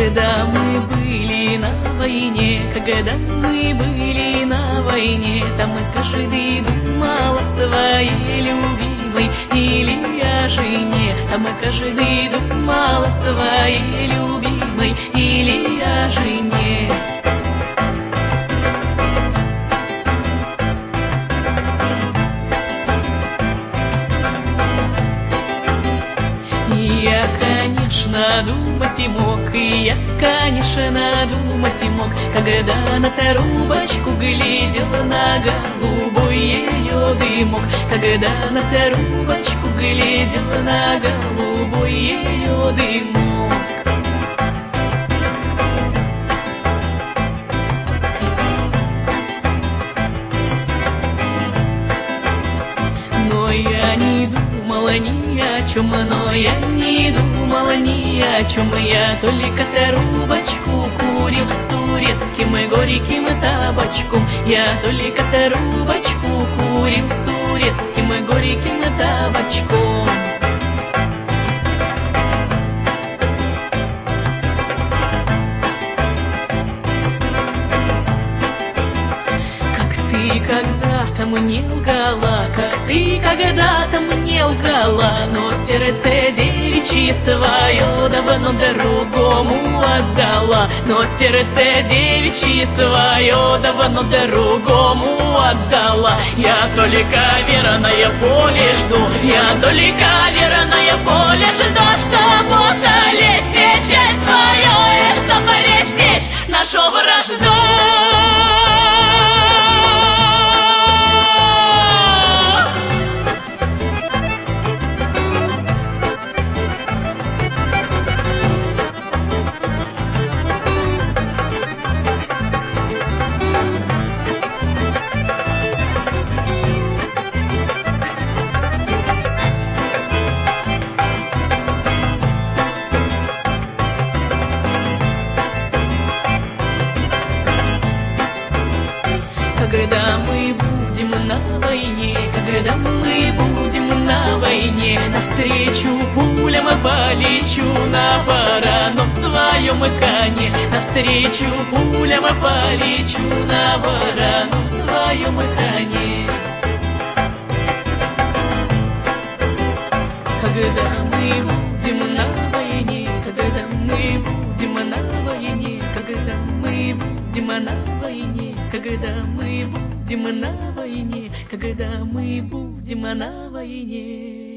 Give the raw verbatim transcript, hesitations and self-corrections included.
Когда мы были на войне, когда мы были на войне, там и каждый думал о своей любимой или о жене. Там и каждый думал о своей любимой или о жене. И я, конечно, думать и мог, и я, конечно, думать и мог, когда на трубочку глядел на голубой ее дымок, когда на трубочку глядел на голубой ее дымок. Но я не думала ни о чем, но я не думала ни о чем. Я только трубочку курил с турецким и горьким табачком. Я только трубочку курил с турецким и горьким табачком. Ты когда-то мне лгала, как ты когда-то мне лгала, но сердце девичье свое давно другому отдала. Но сердце девичье свое давно другому отдала. Я только верное поле жду, я только верное поле жду, чтоб утолить печаль свою и чтоб пресечь нашу вражду. Когда мы будем на войне, когда мы будем на войне, навстречу пулям полечу на вороном своем коне. Навстречу пулям полечу на вороном своем коне. Когда мы будем на войне, когда мы будем на войне, когда мы будем на войне, когда мы будем на войне, когда мы будем на войне.